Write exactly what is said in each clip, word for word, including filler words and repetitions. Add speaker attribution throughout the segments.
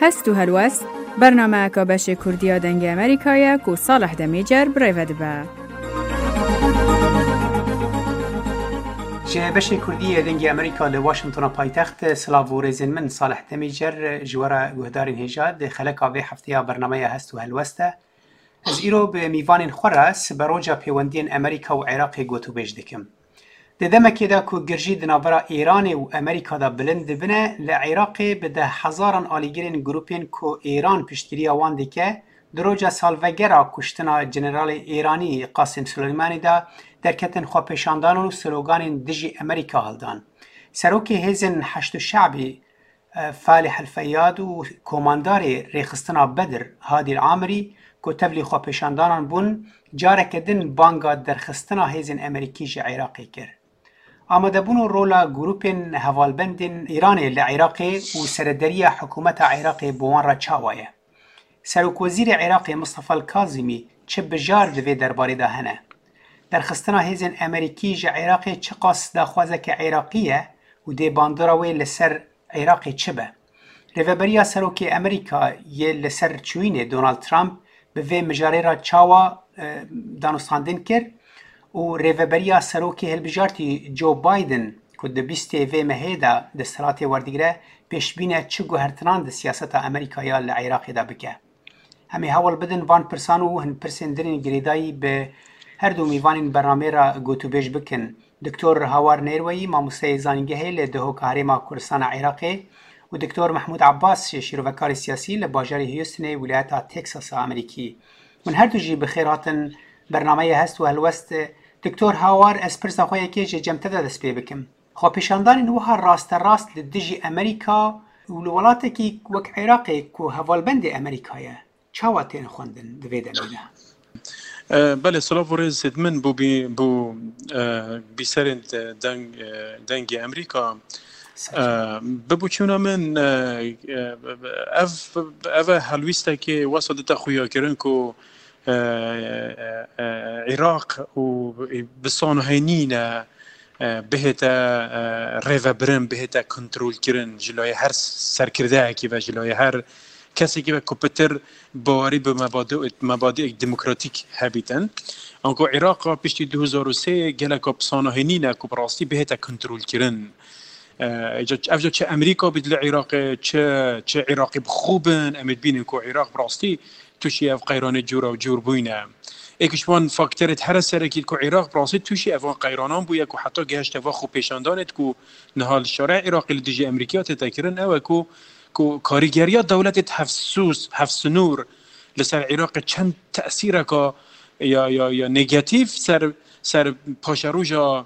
Speaker 1: هست و هلوست برنامه که بش کردیا دنگ امریکایی که صالح دمیجر برایود با.
Speaker 2: جه بش کردی دنگ امریکا لواشنطن پایتخت سلاو و رزین من صالح دمیجر جوار گهدارین هجاد خلق آوه هفته برنامه هست و هلوسته. از ایرو به میوان خورس بروجا پیوندین امریکا و عراق گوتو بیش دکم. ددمه که دا که گرجی دنابرا ایران و امریکا دا بلند بنه لعراق بده هزاران آلیگرین گروپین که ایران پشتگیری آوان دیگه دروجا سالوگرا کشتنا جنرال ایرانی قاسم سلیمانی دا در کتن خواه پیشاندان و سلوگان دجی امریکا هلدان. سروک هزن هشت شعبی فالح الفیاد و کماندار ریخستنا بدر هادی العامری که تبلی خواه پیشاندانان بون جاره کدن بانگا درخستنا هزن امریکی جه عراقی کرد. آمده بونو رولا گروپین هوالبندین ایرانی لعراقی و سردری حکومت عراقی بوان را چاوایه. سروک وزیر عراقی مصطفى الکاظمی چه بجار دوی درباره ده هنه. درخستنا هزن امریکی جه عراقی چه قاس دا خوازه که عراقیه و دی باندراوی لسر عراقی چه به. ریوبریا سروک امریکا یه لسر چوینه دونالد ترامپ به وی مجاره را چاوا دانستاندن کرد و ریوبریا سروکی هلبجارتی جو بایدن که ده بیسته وی مهیده دستراتی وردگره پیش بینه چه گوهرتنان ده سیاست امریکایا لعراقی ده بکه. همی حوال بدن وان پرسانو و هن پرسندرین گریدایی به هر دو میوانین برنامه را گوتو بیش بکن. دکتور هاوار نیروی ماموسه زانگهی لدهو کهریما کردستان عراقی و دکتور محمود عباس شیروکار سیاسی لباجار هیوستن ولایت تکساس امریکی. من هر دو جی بخیر هاتن برنامه هست و هلوست. دکتور هاوار از پرسا خواه که جمعه دست پی بکم. خواه پیشاندان نوها راست راست لدجی امریکا و لولاته که وک عراقی که هوالبند امریکایه چاواتین خوندن دویده میده؟
Speaker 3: بله سلام ورز من بو بی بو بیسرند دنگ دنگ امریکا ببوچونا من اف اف هلویسته که وسط خویا کردن که عراق و بسانو هینینا بهتا ریو برن بهتا کنترل کردن جلوی هر سرکرده کی و جلوی هر کسی که کمپیوتر باوری به مبادئ مبادئ دموکراتیک هبیتن انکو عراق پیش دو هزار و سه گلک بسانو هینینا که براستی بهتا کنترل کردن افجا چه امریکا بدل عراق چه چه عراقی بخوبن امید بینن که عراق براستی توشی اف قیران جورا و جور بوینه ایکش وان فاکتورت هر سرکی که عراق براستی توشی اف قیرانان بویا که حتی گهشت اف خو پیشاندانت که نهال شارع عراقی لدیجی امریکیات تکرن او که که کاریگریات دولت حفصوس حفص نور لسر عراق چند تأثیره که یا یا یا نگاتیو سر سر پاشروجا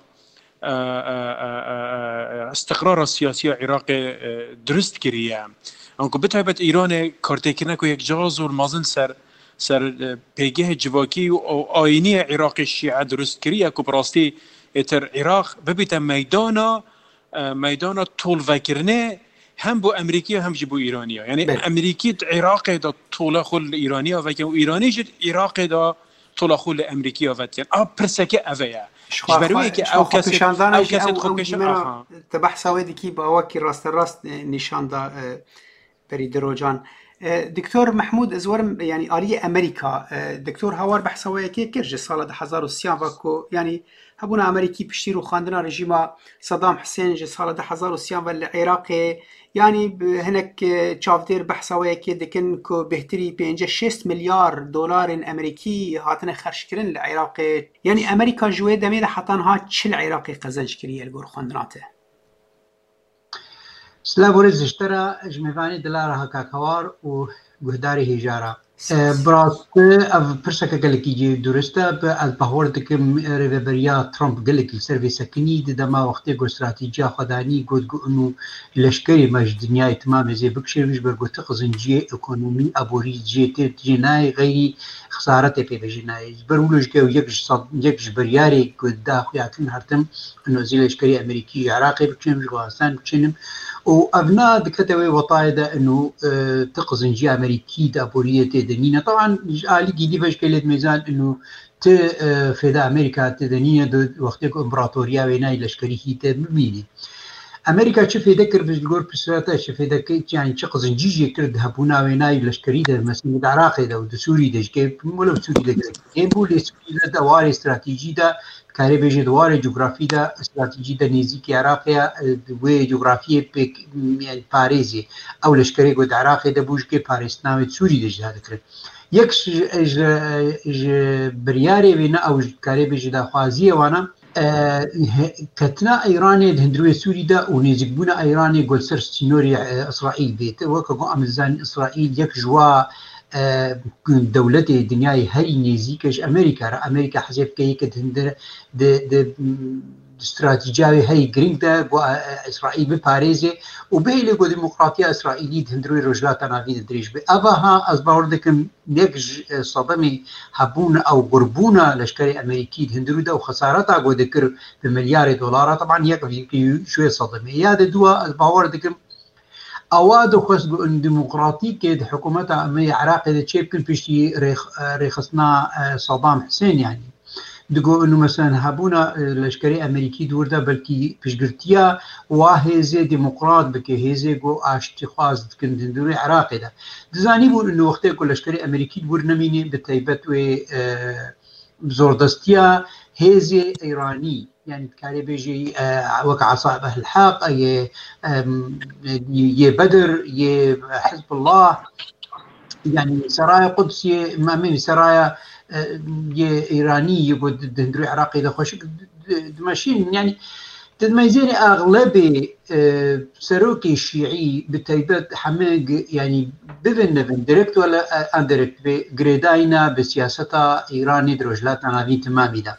Speaker 3: استقرار سیاسی عراق درست کریه. انکو بتایبت ایران کارتکنه که یک جاز و مازن سر سر پیگه جواکی و آینی عراق شیعه درست کریه که براستی اتر عراق ببیت میدانا میدانا طول وکرنه هم بو امریکی هم بو ایرانی ها. یعنی امریکی عراق دا طول خل ایرانی ها و که ایرانی جد عراق دا طول خل امریکی ها و تین آب پرسکه اوه
Speaker 2: جبروی که او کسی او کسی خوب پیشان تبحث ویدی کی با واکی راست راست نشان دا بری دروجان. دکتور محمود ازورم يعني آلية أمريكا دكتور هاوار بحثوا كي كرج سال هزار وسيان وكو يعني هبونا أمريكي بشتيرو خاندنا رجيم صدام حسين جه سال هزار وسيان والعراق يعني هناك شافدير بحثوا كي دكن كو بهتري بينجا شست مليار دولار أمريكي هاتنا خرج كرن العراق يعني أمريكا جوه دميد حطانها تشل عراقي قزنج كريه الجور خاندناته.
Speaker 4: سلام ورزش ترى جمعاني دلارها كاكوار و جهداري هجارة براست اف برسكا قالك يجي درسته بالبهور دكم ريفبريا ترامب قالك السيرفيس سكني دما وقتي جو استراتيجيه خداني قد انه لشكري مج دنيا تمام زي بكشير مش برغو تخزنجي ايكونومي ابوري جي جناي غير خسارته في بجناي برولوج كو يكش يكش برياري قد داخل ياكن هرتم انه زي لشكري امريكي عراقي بكشير مش غاسان بكشينم وابناء دكتوي وطايده انه اه تقزنجي امريكي دابوريه تدنينا طبعا آلي جديد فاش كلمه ميزان انه ت فدا امريكا تدنينا وقت امبراطوريه ويناي لشكري هي تميني امريكا شوف يذكر بالجور بسرعه شوف يذكر يعني شق زنجيجي كرد هبونا ويناي لشكري ده مثلا العراق ده ودسوري ده كيف ولا سوري ده يبو لسوري ده دوار استراتيجي ده كاري بيجي دوار جغرافي ده استراتيجي ده نيزيك عراقيا وجغرافيه بك يعني باريزي او لشكري قد عراقي ده بوج كي باريس ناوي سوري ده ذكر يكش اج اج برياري بينا او كاري بيجي ده خوازيه وانا كتنا ايراني هندروي سوري دا ونيزقبونا ايراني قول سر سينوري اسرائيل بيت وكو امزان اسرائيل يك جوا دولتي دنياي هاي نيزيكش امريكا را امريكا حزب كي كتندر د د استراتيجية هاي جرين دا اسرائيل بباريزي وبهلي قو ديمقراطية اسرائيلية هندروي رجلات نافين دريج بي اباها از باوردكم نيكج صدمي هبون او قربونا لشكري امريكي هندروي دا وخسارتها قو ذكر بمليار دولار طبعا يكفي شوية صدمي يا دوا از باوردكم اوادو خص ديمقراطي كيد حكومتها امي عراقي دا تشيبكن بيشتي ريخصنا صدام حسين يعني دقو انه مثلا هبونا لشكري امريكي دوردا بلكي بشقرتيا وهيزي ديمقراط بكي هيزي قو اشتخاص كن دوري عراقي ده دزاني بون انه وقتها كل لشكري امريكي دور نميني بتايبت و بزوردستيا هيزي ايراني يعني كاري بيجي وقع صاحب اهل الحق ي ي بدر ي حزب الله يعني سرايا قدسي مامي سرايا ايراني يقول دندري عراقي ده خوش ماشيين يعني تدميزين اغلبي سروكي الشيعي بتايبات حماق يعني بفن نفن ديركت ولا انديركت بجريداينا بسياستها ايراني دروجلاتنا نافين تمامي ده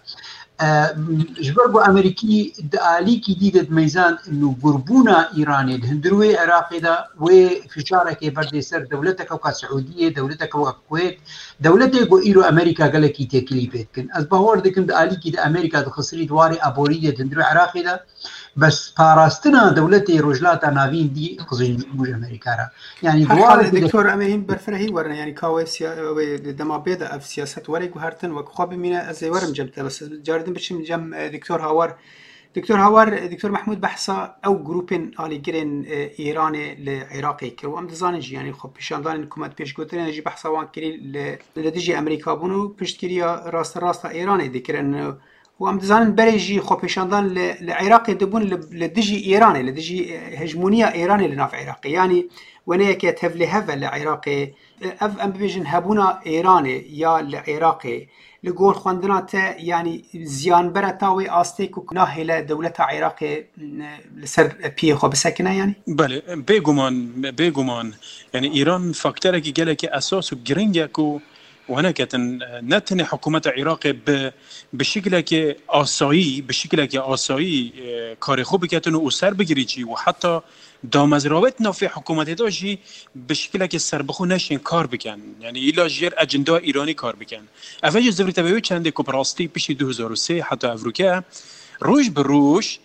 Speaker 4: جبرقو امريكي داليكي ديدت ميزان انه قربونا ايراني هندروي عراقي ده وفي شارك بردي سر دولتك او كسعوديه دولتك او الكويت دولتك او ايرو امريكا قالك تكلي بيتكن از باور دكم داليكي ده امريكا دخسري دواري ابوريه هندروي عراقي ده بس باراستنا دولتي رجلاتا نافين دي قزين بوج امريكا يعني
Speaker 2: دوار دكتور امين برفرهي ورنا يعني كاوي دما بيدا في سياسه ورق وهرتن وخاب مينا زي ورم جبته بس جاردن بشم جم دكتور هاور دكتور هاور دكتور محمود بحصا او جروبين علي جرين ايراني لعراقي كو ام دزانج يعني خب بشاندان حكومت پیش گوترن جي بحصا وان كري لدجي امريكا بونو پشتكريا راست راست ايراني ذكرن وام دزانن بريجي خو پیشاندان لعراقي دبون لدجي ايراني لدجي هجمونيه ايراني لناف عراقي يعني ونيك تفلي هفا لعراقي اف ام بيجن هبونا ايراني يا العراقي لقول خواندنات يعني زيان برتاوي استيكو ناهله دوله عراقي لسر بي خو بسكنه يعني
Speaker 3: بله بيغمان بيغمان يعني ايران فاكتور كي قالك اساس جرينجاكو وهنا كتن نتني حكومة العراق بشكل كي آسایی بشكل كي آسایی کار خوبی کتن و سر بگیری و حتی دامزراوت نافع حکومت داشتی بشكل كي سر بخو نشین کار بکن يعني ایلا جیر اجندا ایرانی کار بکن اولی زبری تبعی چند کوپراستی پیش دو هزار و سه حتی افریقا روش بروش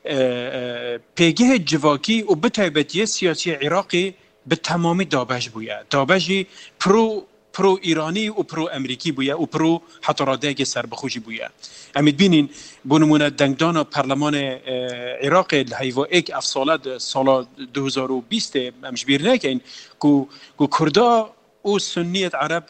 Speaker 3: پیگه جواکی و بتایبتی سیاسی عراقی به تمامی دابش بویا دابشی پرو پرو ایرانی و پرو امریکی بویا و پرو حتی راده که سر بخوشی بویا امید بینین بونمونه دنگدان پارلمان عراق الهیوا ایک اف سالت سال دو هزار و بیست امش بیر نکن که کردا و سنیت عرب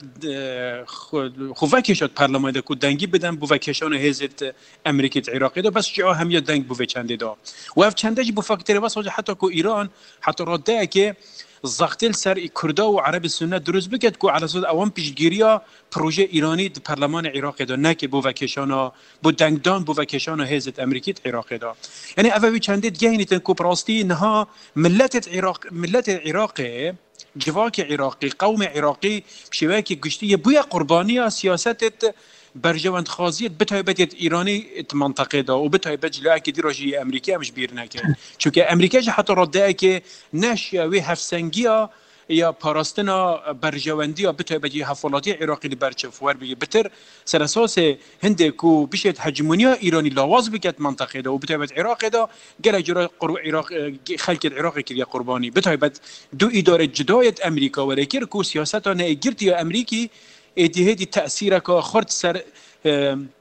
Speaker 3: خو وکشت پارلمان ده که دنگی بدن بو وکشان هزت امریکیت عراقی ده بس جا هم یا دنگ بو چنده ده و اف چنده جی بو فاکتره بس حتی که ایران حتی راده که زاختل سر کردا و عرب سنت درست بکد که على اساس اوام پیشگیریا پروژه ایرانی در پارلمان عراق ده نه که بو وکشانا بو دنگدان بو وکشانا هزت امریکیت عراق ده یعنی اوی چنده گهینی تن کو پراستی نها ملت عراق ملت عراق جواک عراقی قوم عراقی شباکی گشتی بویا قربانی سیاست برجوند خازیت بتایبت ایرانی منطقه دا و بتایبت جلوه که دیراجی امریکا مش بیر نکن چون که امریکا جه حتی رده که نشیا و هفسنگی یا پاراستنا برجواندی یا بتایبت حفالاتی عراقی لی برچف ور بگی بتر سر اساس هنده که بشید هجمونی ایرانی لاواز بکت منطقه دا و بتایبت عراق دا گل جرا عراق خلق عراقی که قربانی بتایبت دو اداره جدایت امریکا ولیکر که سیاست ها نگرتی امریکی اتهادی تأثیر که خرد سر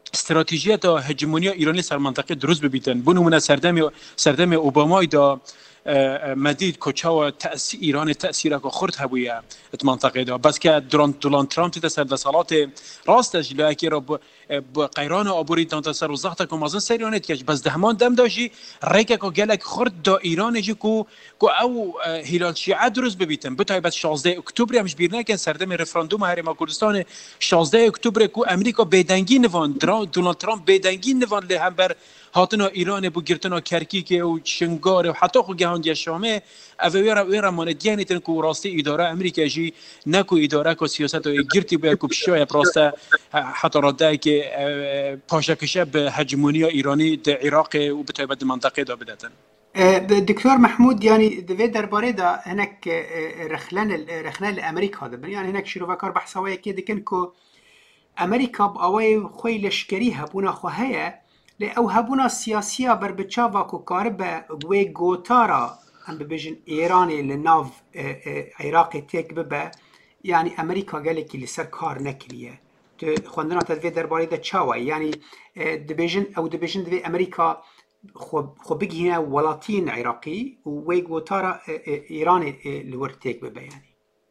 Speaker 3: استراتیژیه دا هجمونی ایرانی سر منطقه درست ببیتن بونو من سردم سردم اوباما دا مدید کچاو تأثیر ایران تأثیر که خورد هبویه ات منطقه دا بس که دوران دونالد ترامپ تسر وسالات راست جلوه که را با قیران آبوری تنتصر و زخت که مازن سریانت کش بس دهمان دم داشی ریکه که گلک خورد دا ایران جی کو کو او هلال شیعه درست ببیتن بتای بس شانزده اکتبر همش بیرنه که سردم رفراندوم هرم کردستان شانزده اکتبر کو امریکا بدنگی نوان دونالد ترامپ بدنگی نوان له هم بر هاتنا ایران بو گرتنا کرکیک و شنگار و حتی خو گهاندی شامه اویرا ویرا مان دیانی تن کو راستی اداره امریکا جی نکو اداره کو سیاست و گرتی به کو بشای پراسته حتی راده که پاشکشه به هجمونی ایرانی در عراق و به تایبت منطقه دا بدتن.
Speaker 2: دکتر محمود یعنی دوی درباره دا هنک رخلان رخلان امریکا دا یعنی هنک شروع کار بحثوایی که دکن کو امریکا با اوای خوی لشکری هبونا خوهیه لی او هبونا سیاسیا بر بچاوا کو کاربه گوی گوتارا هم ببیجن ایرانی لناو عراقی تک ببه یعنی امریکا گلی که لسر کار نکریه خواندنا تدوی درباره دا چاوه یعنی دبیجن او دبیجن دوی امریکا خو بگی هنا ولاتین عراقی و وی گوتارا ایرانی لور تک ببه یعنی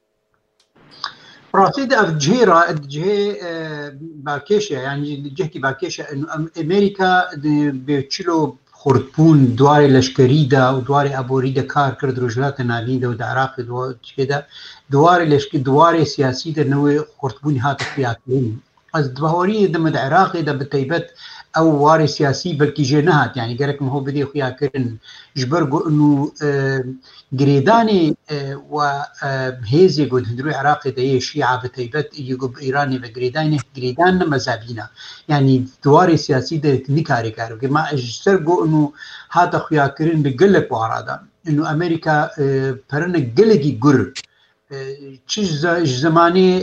Speaker 4: راسيد الجهيرة الجهة باكيشة يعني الجهة باكيشة إنه أمريكا بيشلو خرطبون دواري لشكريدا ودواري أبوريدا كار كرد رجلات ناليدا ودعراق دو كده دواري لشك دواري سياسي ده نوع خرطبون هات فياتين از دبهوري ده مد عراقي ده بتيبت أو واري سياسي بلكي جنات يعني قالك ما هو بدي خيا كرن جبرجو إنه جريداني وهيزي قد هندروي عراقي ده شيعة بتيبت يجوب إيراني بجريداني جريدان مذهبينا يعني دواري سياسي ده نكاري كارو كما أجسرجو إنه هذا خيا كرن بقلك وعرادا إنه أمريكا برنا قلقي جر چیز زمانی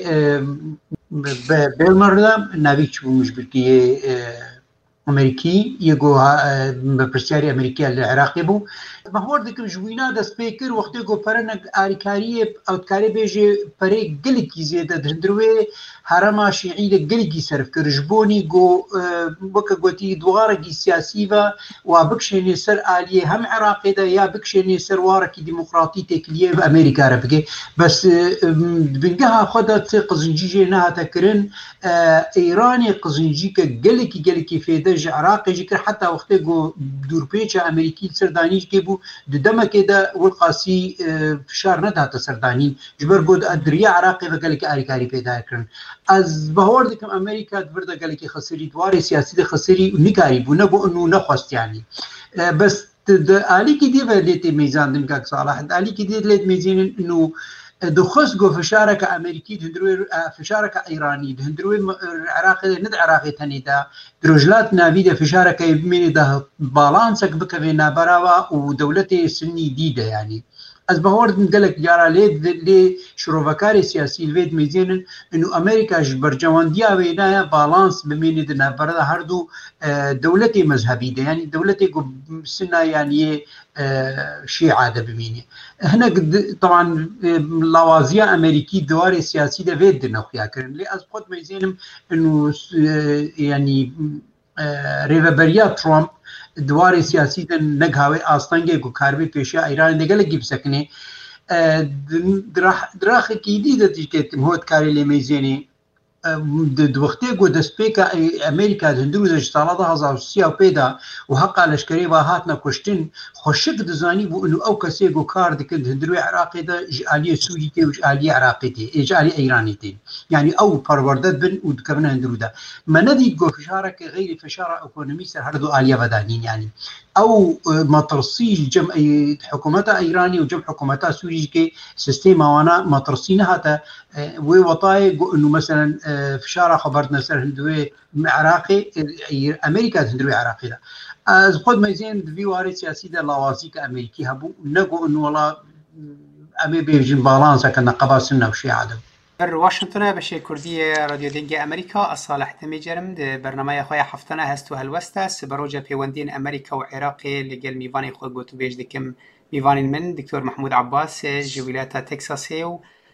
Speaker 4: بالمرة نبی چون مش بلکه امریکی یگو بپرسیاری امریکی العراقی بو ما هو دکم جوینا دست پیکر وقتی کو پرنگ آریکاری اوتکاری بیجی پری گلکی زیاده دندروی حرم شیعی گلکی صرف کرجبونی گو وک گوتی دوارگی سیاسی و و بکشنی سر عالیه هم عراقی ده یا بکشنی سر وارکی دموکراتی تکلیه و امریکا را بگه بس بنگها خودت قزنجی نه تکرن ایرانی قزنجی که گلکی گلکی فیده عراقي جكر حتى وقت جو دوربيتشا امريكي سردانيش كيبو ددما كده والقاسي فشار ندها تسردانين جبر جود ادريا عراقي فقالك اريكاري بيدا كرن از بهور دكم امريكا دبردا قالك خسري دواري سياسي خسري ونكاري بنبو انه نخست يعني بس علي كدي وليت ميزان دمك صالح علي كدي ليت ميزان انه دخس جو فشارك امريكي هندروي فشارك ايراني هندروي عراقي ند عراقي تنيدا درجلات نافيده فشارك يمين ده بالانسك بكفينا براوا ودولتي سني ديده يعني از بهورد نقلك جارا ليد لي شروفكاري سياسي الفيد ميزين انه امريكا برجوانديا وينايا بالانس بمين دنا بردا هردو دولتي مذهبيه يعني دولتي سنه يعني شيعة ده بميني هنا طبعا لوازيا امريكي دواري سياسي ده فيد نخيا كرن لي از خود ميزينم انه يعني ريفابريا ترامب دواري سياسي ده نگهاوي آستانگه کو کاربي پیشا ایران دگل گيب سكني دراخ دراخ كيدي ده تيكت مهود كاري لي ميزيني د وقتی گو د سپیکا امریکا د هندو د سال ده هزار و سیصد و پیدا و حق لشکری و هاتنا کشتن خوشک د زانی بو انه او کسی گو کار د کند هندو عراقی د جالی سوری تی و جالی عراقی تی جالی ایرانی تی يعني او پروردد بن و کبن هندو ده مندی گو فشارک غیر فشار اکونومی سر هر دو آلیا ودانین يعني او مطرسي جم حكومات ايراني وجم حكومات سوري كي سيستم وانا مطرسين هذا ووطاي انه مثلا فشاره خبرتنا سر هندوي عراقي امريكا هندوي عراقي ده از خود ميزين في وارد سياسي ده لوازي كامريكي هبو نقو انه والله امي بيجن بالانس كنا قباسنا وشي عدم
Speaker 2: در واشنطن بشه کردی رادیو دنگ امریکا اصالح تمیجرم ده برنامه خواه هفتانه هست و هلوسته سبروجه پیوندین امریکا و عراق لگل میوانی خود گوتو بیش دکم میوانین من دکتر محمود عباس جویلات تکساسی و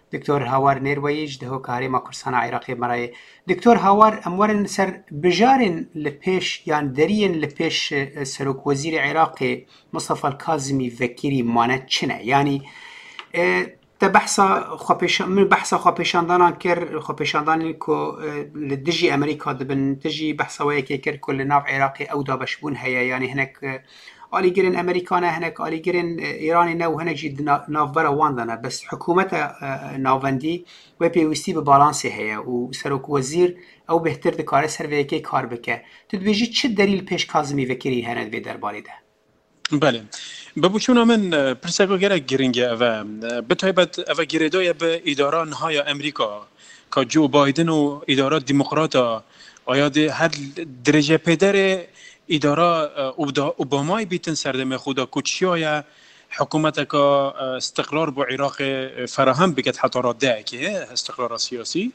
Speaker 2: دکتور هاوار نیرویج ده کاری ما کردستان عراقی مرای دکتور هاوار امورن سر بجارن لپیش یان درین لپیش سروک وزیر عراقی مصطفى الكاظمی وکیری مانه چنه یعنی تا بحثا خواپیش من بحثا خواپیشاندان کر خواپیشاندان کو لدجی امریکا دبن تجی بحثا وی که کر کل ناف عراقی او دا بشبون هيا يعني هناك آلی گرین امریکانه هناك آلی گرین ایرانی نو هناك جد ناف برا واندانه بس حکومت ناوندی و پیوستی به بالانسی هيا و سروک وزیر او بهتر دکاره سر وی که کار بکه تدویجی چه دلیل پیش کاظمی وکیری هند وی درباره ده؟
Speaker 3: بله ببوچونا من پرسگو گره گرینگه و به تایبت و گریدای به اداره نهای امریکا که جو بایدن و اداره دموکراتا آیا هر درجه پدر اداره اوبامای بیتن سردم خدا کچیای حکومت که استقرار با عراق فراهم بکت حتی راده که استقرار سیاسی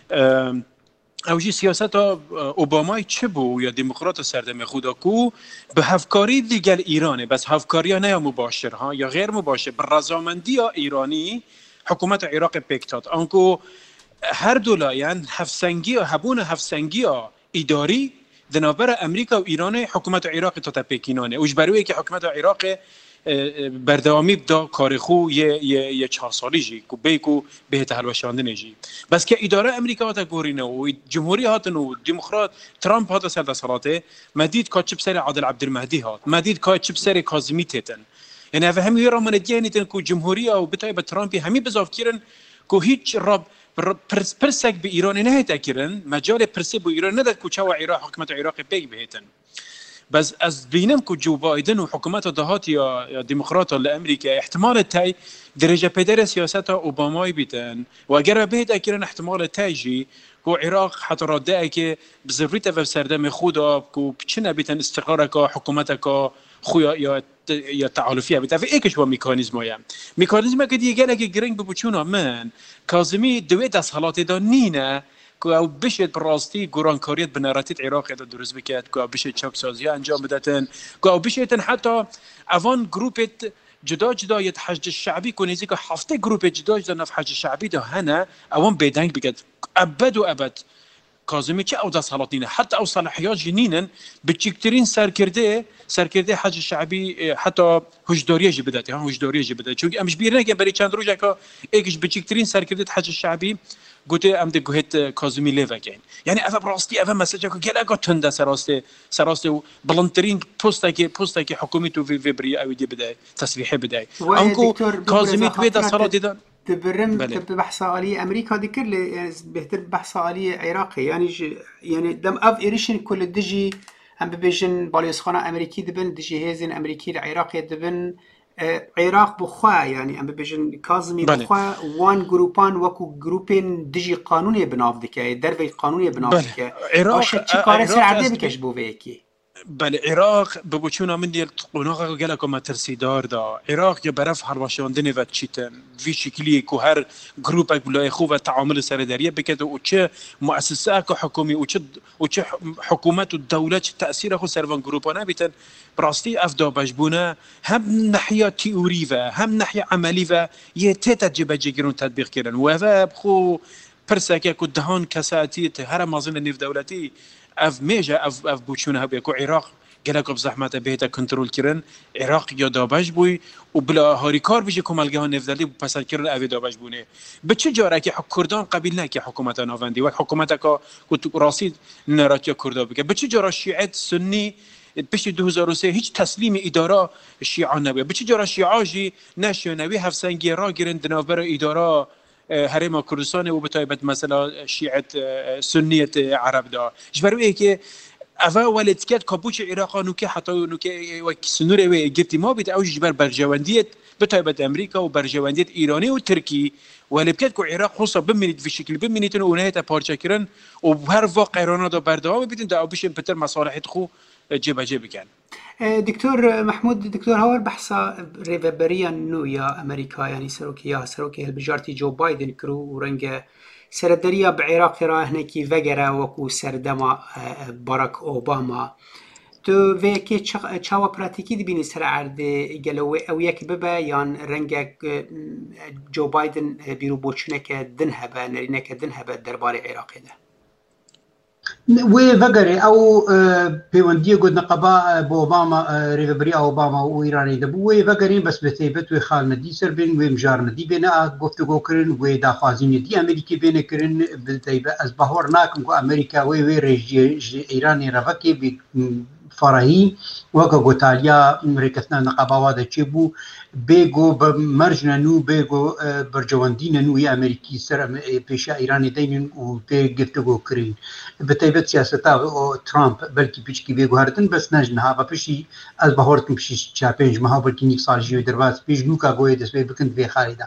Speaker 3: اوجی سیاست اوبامای چه بو یا دموکرات سردم خدا کو به هفکاری دیگر ایرانه بس هفکاری ها نه مباشر ها یا غیر مباشر به رضامندی ها ایرانی حکومت عراق پیکتات آنکو هر دولایان هفسنگی ها هبون هفسنگی ها اداری دنابر امریکا و ایران حکومت عراق تا تپیکینانه اوج بروی که حکومت عراق بردوامی بدا کارخو یه یه یه چهار سالی جی کو بیکو به تهلوشاندن جی بس که اداره امریکا تا گورینه و جمهوری هاتن و دموکرات ترامپ هات سر دسالاته مدید کا چپ سر عادل عبدالمهدی هات مدید کا چپ سر کاظمی تتن یعنی فهمی را من دیانیتن کو جمهوری او بتای به ترامپی همی بزاف کیرن کو هیچ رب پرس پرسک به ایران نه تکرن مجال پرسی به ایران نداد کو چوا عراق حکومت عراق بیگ بهتن بس از بینم که جو بایدن و حکومت دهاتی یا دموکرات لامریکا احتمال تای درجه پدر سیاست اوبامای بیتن و اگر بهت اکرن احتمال تایجی کو عراق حتی راده که بزرگیت و سردم خدا کو چنه بیتن استقرار که حکومت که خویا یا یا تعالفیه بیت و ایکش با مکانیزمای مکانیزم که دیگه اگه گرنگ بپوچونا من کاظمی دوی دست حالات دا نینه که او بشه براستی گرانکاریت به نراتیت عراق دا درست بکرد که او بشه چاپ سازی انجام بدتن که او بشه تن حتی اوان گروپت جدا جدا یت حشد شعبی کنیزی که هفته گروپ جدا جدا نف حشد شعبی ده هنه اوان بیدنگ بکرد ابد و ابد کاظمی چه او دست حالات نینه حتی او صلاحیات جنینن بچکترین سرکرده سرکرده حج شعبی حتی هجداریه جی بداتی ها هجداریه جی بداتی چون امش بیرنه که برای چند روزه که ایکش بچکترین سرکرده حج شعبی گوته ام ده گوهت کاظمی لیو کن یعنی اف براستی اف مسیج که گله گه تنده سراسته سراسته بلندترین پستا که پستا که حکومت تو وی بری او دی بده تصریح بده انکو کاظمی تو ده سال دیدن
Speaker 2: تبرم تب بحث عالی امریکا ذكر لي بهتر بحث عالی عراقي يعني ج... يعني دم اف ايريشن كل دجي هم ببيجن باليسخانه امريكي دبن دجي هيزن امريكي العراقي دبن عراق بخوا يعني ام ببيجن كاظمي بخوا وان جروبان وكو جروبين دجي قانوني بناف دكاي دربي قانوني بناف دكاي
Speaker 3: عراق
Speaker 2: چه کار سر عرضه بکش بو ويكي
Speaker 3: بله عراق بگوچونا من دیل قناغ گله که ما ترسیدار دا عراق یه برف هرواشاندنی و چیتن وی شکلی که هر گروپ اک بلای خوب و تعامل سردریه بکده و چه مؤسسه که حکومی و چه و چه حکومت و دولت چه تأثیر خو سروان گروپانه بیتن براستی افدا بجبونه هم ناحیه تئوری و هم ناحیه عملی و یه تیت جبه جگرون تطبیق کردن و خو پرسکه که دهان کساتی هر مازن نیف دولتی اف میجا اف اف بوچونه هبه کو عراق گلک اب زحمت بهتا کنترل کردن عراق یا دابش بوی و بلا هاریکار بشه کمالگه ها نفدلی پسند کردن اوی دابش بونه به چه جاره که کردان قبیل نه که حکومت ناوندی و حکومت که راسید نراتیا کردا بگه به چه جاره شیعت سنی پیش دو هزار و سه هیچ تسلیم اداره شیعه نبود به چه جاره شیعه جی نشونوی هفسنگی را گیرن دنابر اداره هرم کردستان و بتایبت مثلا شیعت سنیت عرب دا جبرویه که اول ولد کد کابوچ عراق نوکه حتی نوکه و سنور و گرتی ما بیت اوج جبر برجواندیت بتایبت امریکا و برجواندیت ایرانی و ترکی ولد کد کو عراق خصوصا بمینید به شکل بمینید و نهایت پارچه کردن و هر واقع ایران دا بردوام بیتن دا بشه بتر مصالحت خو جبه جبه کن
Speaker 2: دكتور محمود دكتور هاور بحثا ريفبريا نو يا امريكا يعني سروكي يا سروكي البجارتي جو بايدن كرو ورنجا سردريا بعراق راه هناكي فجرا وكو سردما باراك اوباما تو وی کی چاوا پراتیکی دبینی سر عرض گلوی او یک ببا یان رنگک جو بایدن بیرو بوچنه که دن هبه نرینه که دن هبه دربار عراقی ده
Speaker 4: وی وگره او پیوندی گود نقبا با اوباما ریوبری اوباما و ایرانی ده وی وگرین بس بتیبت وی خال ندی سر بین وی مجار ندی بینه گفتگو کرن وی داخوازین دی امریکی بینه کرن بتیبه از بهور ناکم که امریکا وی وی رژی ایرانی روکی بی فرهی وکا گوتالیا مرکزنا نقابا ده چه بو بگو بمرجنا نو بگو برجواندین نوی امریکی سر پیشا ایرانی دینن و به گفتگو کرین بتایبت سیاستا ترامپ بلکی پیچکی بگو هردن بس نجنها و پیشی از بهارتن پیشی چه پنج ماه بلکی نیک سال جیوی درواز پیش نوکا گوی دست بکند به خالیده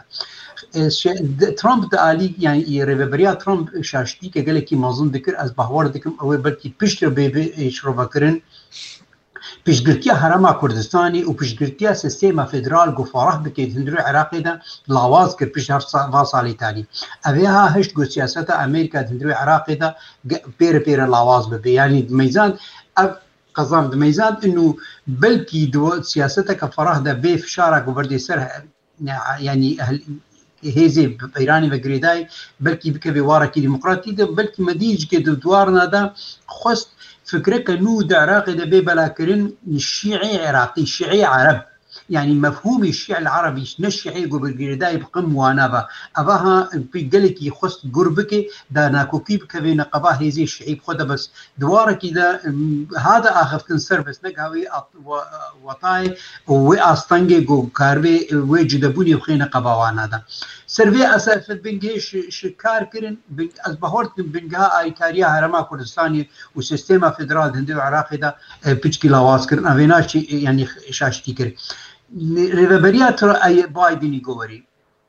Speaker 4: ترامپ ده آلی یعنی ریوبریا ترامپ شاشتی که گله کی مازن دکر از بهوار دکم او بلکی پیش رو به شروع کردن پیشگرتی حرم کردستانی و پیشگرتی سیستم فدرال گفاره بکید هندرو عراقی ده لاواز کرد پیش هر سالی تانی اویها هشت گو سیاست امریکا هندرو عراقی ده پیر پیر لاواز ببی یعنی میزان قضام ده میزان انه بلکی دو سیاست که فراه ده بی فشاره گوبردی سر یعنی هیزی ایرانی و گریدای بلکی بکه بیواره کی دموکراتی ده بلکی مدیج که دوارنا ده خواست فكرة كنو دا عراقي دا بي بلاكرين الشيعي عراقي الشيعي عرب يعني مفهوم الشيعي العربي نشيعي قبل قرداي بقم وانابا أباها بيقلك يخص قربك دا ناكوكي بكبي نقباه هزي الشيعي بخدا بس دوارك دا هذا آخفتن سربس نقاوي وطاي وأستنجي قو كاربي ويجدبوني بخي نقباوانا دا سرفي أسافت بنجيش شكار كرن از بهورت بنجها آي كاريا هرما كردستاني وسيستيما فدرال هندو عراقي دا بيشكي لاواز كرن أفيناش يعني شاشتي كرن ریوبریات ای بایدنی گوری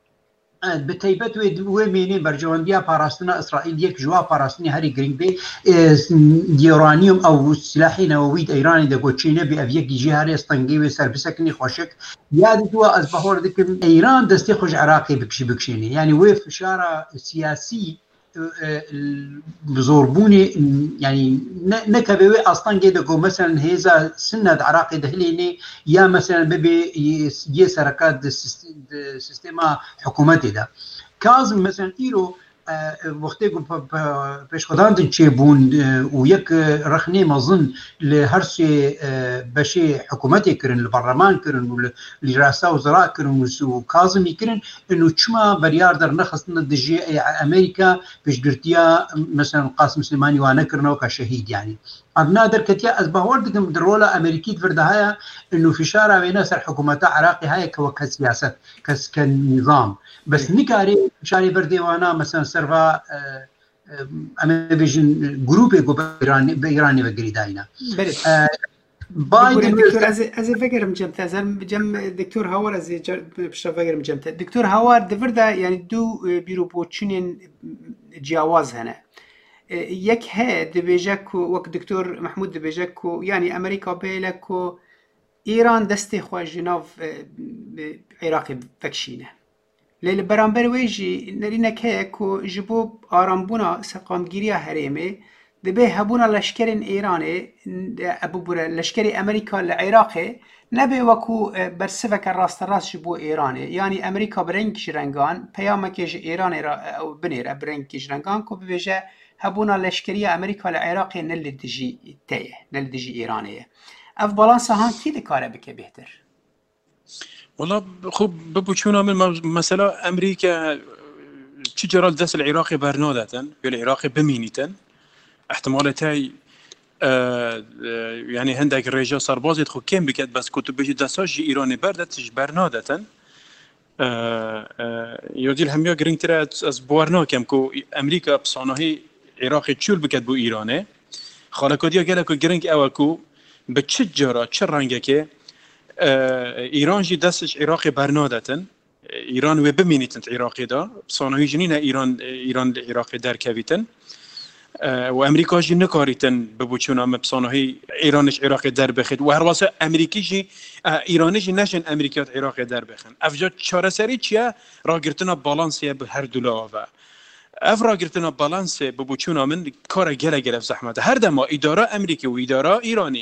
Speaker 4: بتایبت و مینی برجواندیا پاراستنا اسرائیل یک جوا پاراستنی هری گرینگ بی یورانیوم او سلاحی نووی ایرانی د گوچینه بی اویک جهاری استنگی و سربسکنی خوشک یاد تو از بهور دکم ایران دستی خوش عراقی بکشی بکشینی یعنی و فشار سیاسی بزربوني يعني نكبوي اصلا قيدكو مثلا هيزا سنة عراقي دهليني يا مثلا ببي يسركات سيستما حكومتي ده كاظم مثلا ايرو وقتی که پیش خداند چه بون و یک رخنه مظن لهرسی بشی حکومتی کرن البرلمان کرن و لرئاسا وزراء کرن و کاظمی کرن انه چما بریار در نخستن دجی امریکا پیشگرتیا مثلا قاسم سلیمانی وانا کرنو كشهيد يعني ابنا دركتيا از باور دكم درولا امريكي فردها انه في شارع بين سر حكومات عراقي هاي كسياسه كس كنظام بس نكاري شاري برديوانا مثلا سرفا اما بيجن جروب ايراني بايراني وغريداينا
Speaker 2: بايدن دكتور از از فكر مجمت از جم دكتور هاور از بش فكر مجمت دكتور هاور دفردا يعني دو بيرو بوچنين جواز هنا یک ها دبیجک وک دکتر محمود دبیجک یعنی امریکا بیلک و ایران دستی خواه جناف عراقی بکشینه لیل برانبر ویجی نرینه که که جبوب آرامبونا سقامگیری هریمه دبی هبونا لشکرین ایرانی ابو برا لشکری امریکا لعراقی نبی وکو برسفک راست راست جبو ایرانی یعنی امریکا برنگش رنگان پیامکش ایرانی را بنیر برنگش رنگان که ببیجه هبونا لشکری امریکا لعراقی نل دجی تیه نل دجی ایرانیه اف بالانس هان کی دکاره بکه بهتر
Speaker 3: والله خوب ببوچونا من مثلا امریکا چی جرال دست العراقي برنادتن یا العراقي بمینیتن احتمالتای يعني هندك رجال سرباز يدخل كم بكت بس كتب بيجي دساج إيراني بردتش برنادة يودي الهمية جرين ترى از بورنا كم كو أمريكا بصناعي عراقي تشول بكت بو إيراني خالقوديا قال كو جرين أوكو بتشجرة تشرنجة كي إيران جي دسش عراقي برنادة إيران وبمينيتن عراقي دا بصناعي جنينة إيران إيران العراقي دار كافيتن و امریکا جی نکاریتن ببوچونا مبصانهی ایرانش عراق در بخید و هر واسه امریکی جی ایرانش نشن امریکات عراق در بخن افجا چاره سری چیه را گرتنا بالانسیه به هر دولا و اف را گرتنا بالانس ببوچونا من کار گله گله زحمت هر دما اداره امریکی و اداره ایرانی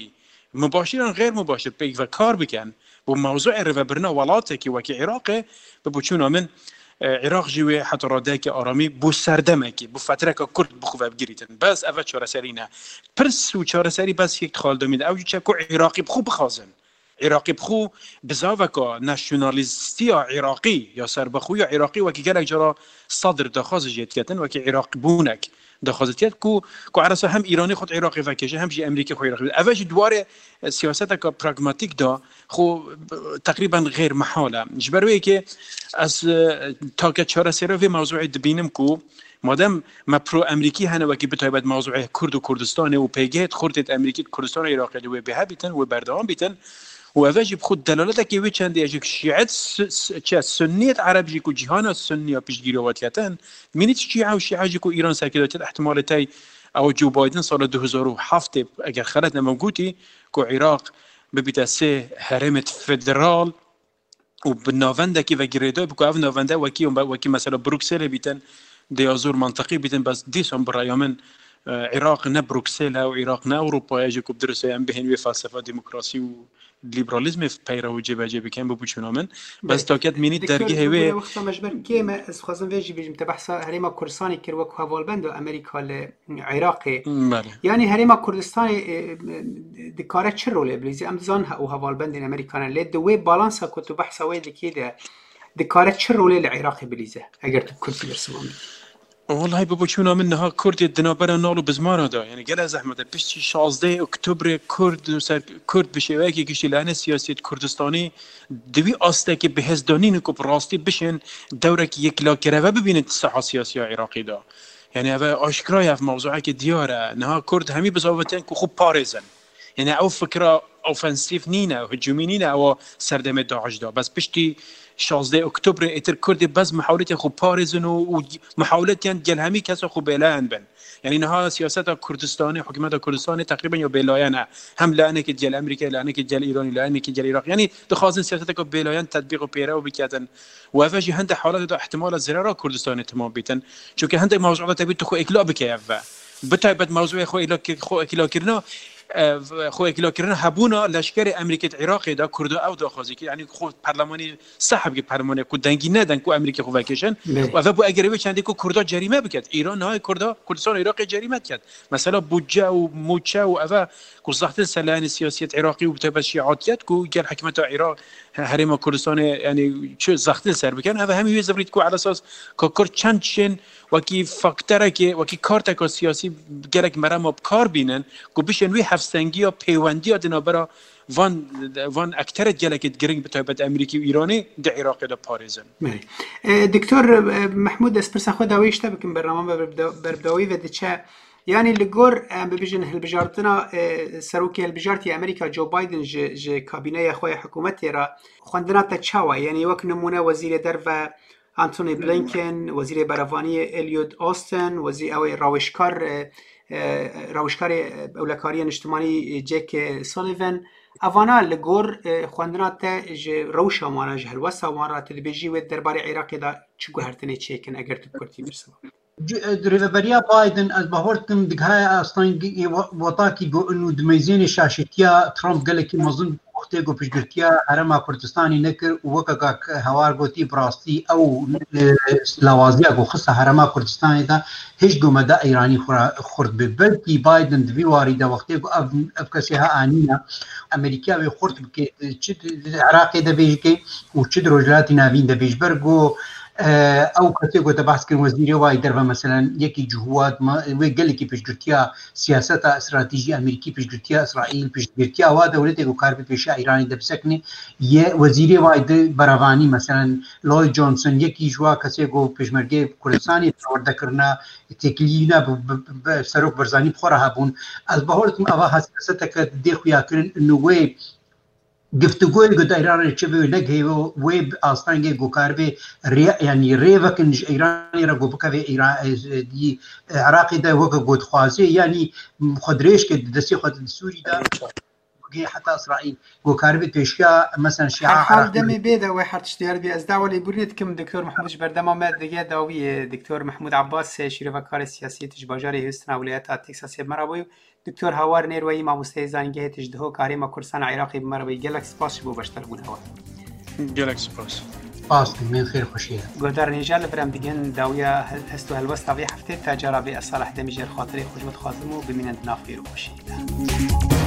Speaker 3: مباشرا غیر مباشر پیک و کار بکن و موضوع رو برنا ولاته که وکی عراق ببوچون من عراق جوی حتی راده که آرامی بو سردمه که بو فتره که کرد بخواه بگیریتن بس اوه چاره سری نه پرس و چاره سری بس یک خالده میده اوجی چه که عراقی بخو بخوازن عراقی بخو بزاوه که نشنالیستی عراقی یا سربخوی عراقی وکی گلک جرا صدر دخواز جید کتن وکی عراق بونک دخوازتیت کو کو عرصه هم ایرانی خود عراقی وکیشه هم جی امریکا خو عراقی اوج دواره سیاست که پراگماتیک دا خو تقریبا غیر محاله جبروی که از تا که چهار سر و موضوع دبینم کو مادام ما پرو امریکی هنه وکی بتایبد موضوع کرد و کردستان و پیگهت خورد امریکی کردستان و عراق و به بیتن و بردام بیتن و اوج بخود دلالت که وی چند یجک شیعت چه سنیت عربی کو جهان سنی پیشگیری واتیتن مینیت شیعه و شیعه کو ایران ساکدات احتمال تای او جو بایدن سال دو هزار و هفت اگر خلت نموجودی کو عراق ببیت سه هرمت فدرال و بناونده کی و گریدا بکو اف ناونده وکی وکی مثلا بروکسل بیتن دیازور منطقی بیتن بس دیسم برای من عراق نه بروکسل و عراق نه اروپا اجی کو درسه ام بهن و فلسفه دموکراسی و لیبرالیسم پیرو جبه جبه کم بپوشونم من بس تاکت مینید درگی هوی
Speaker 2: وقت مجبر که ما از خواستم ویجی بيجم تبحث هريما كردستاني كر وك هوالبند امريكا العراقي يعني هريما كردستاني دكاره چه رول بليزي ام زان او هوالبند امريكان لد وي بالانس كنت بحث وي كده دكاره چه رول العراقي بليزه اگر تو كنت برسوام
Speaker 3: والله ببوشونا منها كرد الدنابره نالو بزمانه دا يعني قال زحمه بشتي شازده اكتوبر كرد سر كرد بشواكي كشي لانه سياسه كردستاني دوي استه که بهزدانین کو براستی بشن دورك یک لاکره ببینید صحه سیاسی عراقی دا يعني هذا اشكراي في موضوعك دياره نها كرد همي بزاوتين كو خوب باريزن يعني او فكره اوفنسيف نينا هجومي نينا او سردمه داعش دا بس بشتي شازده اکتبر اتر کردی بس محاولت خوب پارزن و محاولت یان گل همی کسا خوب بلایان بن یعنی نها سیاست کردستانی حکومت کردستانی تقریبا یا بلایان هم لانه که جل امریکا لانه که جل ایرانی لانه که جل عراق یعنی دخوازن سیاست که بلایان تطبیق و پیرو بکردن و افجی هند حالات دا احتمال ضرر کردستان تمام بیتن چون که هند موضوعات تبي خو اکلا بکیف بتایبت موضوع خو اکلا خو اکلا کردن خو اکلا کردن هبونا لشکر امریکا عراق دا کرد او داخوازی که یعنی خود پارلمانی صاحب که پارلمانی کو دنگی ندن کو امریکا خو وکشن و و بو اگر چندی کو کرد جریمه بکرد ایران های کرد کردستان عراق جریمه کرد مثلا بودجه و موچه و اوا کو زحت سلان سیاست عراقی و بتبع شیعاتیت کو گر حکومت عراق هرم کردستان یعنی چه زحت سر بکن اوا همین زبرید کو على اساس کو کرد چند چن و کی فاکتور که و کی کارت کو سیاسی گرک مرام کار بینن کو بشن وی هفسنگی یا پیوندی دنابرا وان وان اکثر جلکت گرینگ بتایبت امریکی و ایرانی در عراق دا پاریزن.
Speaker 2: دکتر محمود اسپرس خود اویشته بکن برنامه بربداوی و دچه یعنی لگور ببیجن هلبجارتنا سروکی هلبجارتی امریکا جو بایدن ج ج کابینه خوی حکومتی را خواندنا تا چاوا یعنی وک نمونه وزیر در و آنتونی بلینکن وزیر بروانی الیود آستن وزیر اوی راوشکار راوشکار اولکاری اجتماعی جک سالیون اوانا لگور خواندنات ج روش امانه جهل وسا امانه تلویزی و درباره عراق دا چگو هرتنی چیکن اگر تو کرتی برسوا
Speaker 4: دريفريا بايدن البهورتم دغها اصلا وطاكي جو انه دميزين شاشتيا ترامب قال لك مظن وقتي جو بيشغتيا حرم كردستاني نكر وكاك هوار غوتي براستي او لوازيا جو خص حرم كردستاني دا هيج جو مدى ايراني خرد ببلكي بايدن دبي واريدا وقتي جو افكسيها انينا امريكا وي خرد بك العراق دا بيجي وتشد رجلات نافين دا بيجبرغو او کسی کو تبحث کن وزیر وای در مثلا یکی جهود ما و قال کی پیشگرتیا سیاست استراتژی امریکی پیشگرتیا اسرائیل پیشگرتیا و دولت کو کار پیش ایرانی د بسکنی یه وزیر وای د بروانی مثلا لوی جانسون یکی جوا کسی کو پیشمرگی کردستانی ورده کرنا تکلینا سروک برزانی بخوره هبون از بهورتم اوا حساسیت ک دی خویا کرن انه وی گفتگوی گذار ایران چه به نگه و ویب آستانگی گوکاربی ری یعنی ری وکنج ایرانی را گوبکه ایران دی عراقی دا وک گود خوازی یعنی خودریش که دستی خود سوری دا كي حتى اسرائيل وكاربي تشكا مثلا شيعة
Speaker 2: حال دمي بيدا وحرت اشتيار بي از دعوه لبريتكم دكتور محمود بردما مد دغه داوی دكتور محمود عباس شریفکار سیاسی تجباجاری هستن ولایت تکساس مرابوی دكتور هوار نيروي ما مستيزانگه تجدهو کاری ما کورسان عراقی مرابوی گلکس پاس بو بشتر بون هوا
Speaker 3: گلکس پاس
Speaker 4: پاس من خير خوشيه
Speaker 2: گودار نيجال برام دگن داویا هستو هلوستا وی هفته تجربه صالح دمیجر خاطری خوشبخت خاتمو بمینند نافیر خوشی